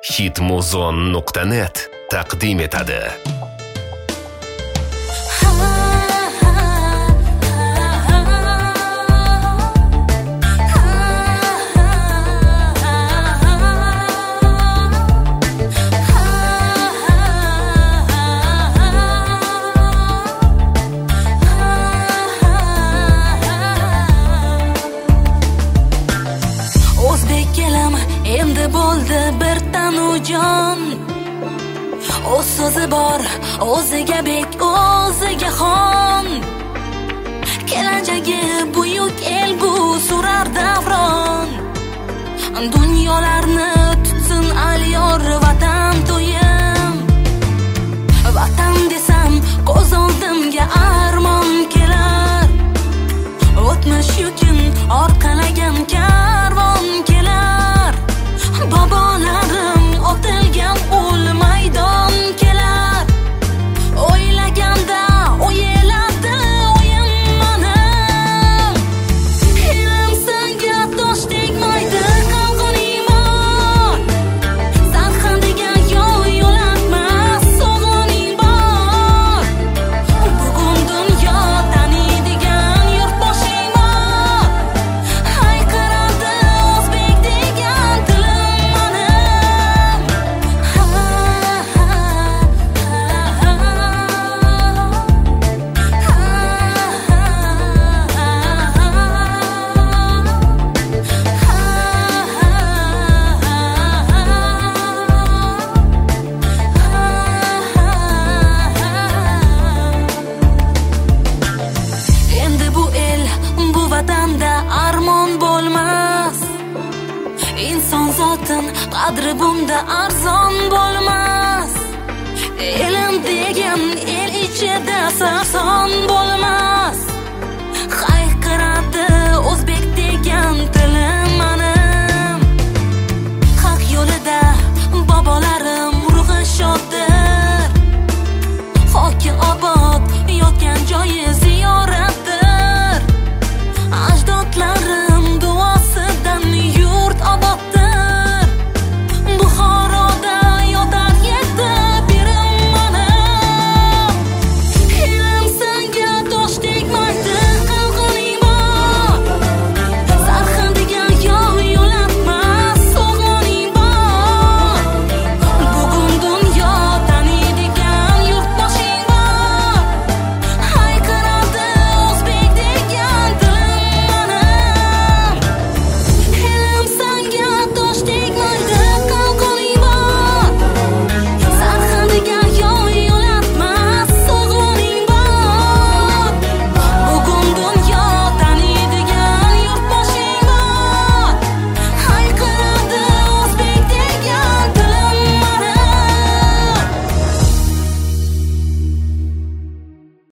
Hitmuzon.net taqdim etadi. Endi bo'ldi bir tanujon, o'z so'zi bor, o'ziga bek, o'ziga xon. Kelajagi buyuk el bu surar davron. Dunyolarni tutsin alyor vatan to'yim. Vatan desam ko'z oldimga armon kelar. O'tmish yukin orqalagan karvon kelar. Bobolarim otilgan ul maydon kelar. O'ylaganda o'yeladi o'yim manim. Ilm senga tosh tegmaydi qalqon iymon. Sarxandiga yo'latmas so'g'oning bor. Bugun dunyo taniydigan yurtboshing bor. Hayqiradi o'zbek degan tilim manim. Endi bu el, bu vatanda armon bo'lmas. Inson zotin qadri bunda arzon bo'lmas. Elim degan el ichida sarson bo'lmas.